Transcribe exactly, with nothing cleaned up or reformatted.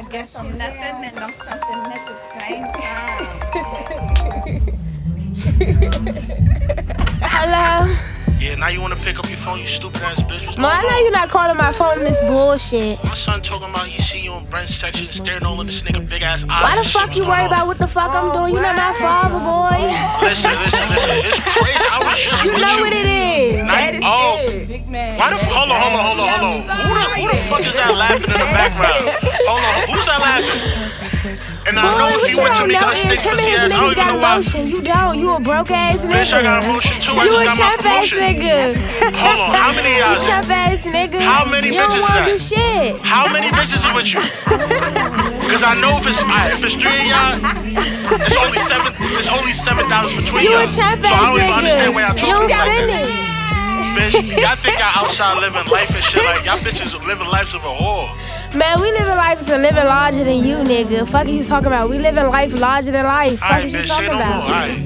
guess I'm nothing and I'm something at the same time. Hello? Yeah, now you wanna pick up your phone, you stupid ass bitch. What's Ma, I going know on? you're not calling my phone this bullshit. My son talking about he see you on Brent's section staring all in this nigga big ass eyes. Why the and fuck shit. you What's worry going about on? what the fuck I'm doing? You not my father, boy. Listen, listen, listen. It's crazy. I was just You with know you. what it is. Now, oh, Big man. why the hold on, hold on, hold on, hold on. Who the, who the fuck is that laughing in the background? Hold on, who's that laughing? And I Boy, know what if you you went to don't me, know I is stick him and pussy his ass. I don't niggas even got know why. emotion. You don't. You a broke ass nigga. Bitch, I got emotion too. I You a just got my chump ass promotion. nigga. Hold on, how many of You y'all? chump ass nigga. How many You don't bitches wanna is do that? shit. How many bitches is with you? Cause I know if it's alright, if it's three of y'all, it's only seven. It's only seven dollars between You y'all. a chump So I ass don't even understand why y'all nigga. You talking don't like spend that. it. Bitch, y'all think y'all outside living life and shit like y'all bitches are living lives of a whore. Man, we living life is a living larger than you, nigga. Fuck is you talking about? We living life larger than life. Fuck Alright, is you bitch, say talking no more. about? Alright.